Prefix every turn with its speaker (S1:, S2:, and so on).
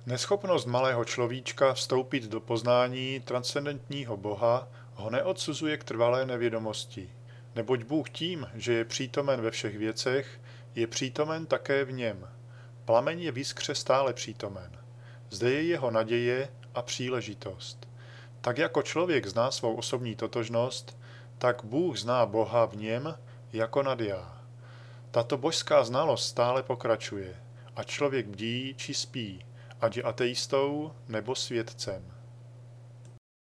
S1: Neschopnost malého človíčka vstoupit do poznání transcendentního Boha ho neodsuzuje k trvalé nevědomosti, neboť Bůh tím, že je přítomen ve všech věcech, je přítomen také v něm. Plameň je v jiskře stále přítomen. Zde je jeho naděje a příležitost. Tak jako člověk zná svou osobní totožnost, tak Bůh zná Boha v něm jako nad já. Tato božská znalost stále pokračuje, ať člověk bdí či spí, ať je ateistou nebo světcem.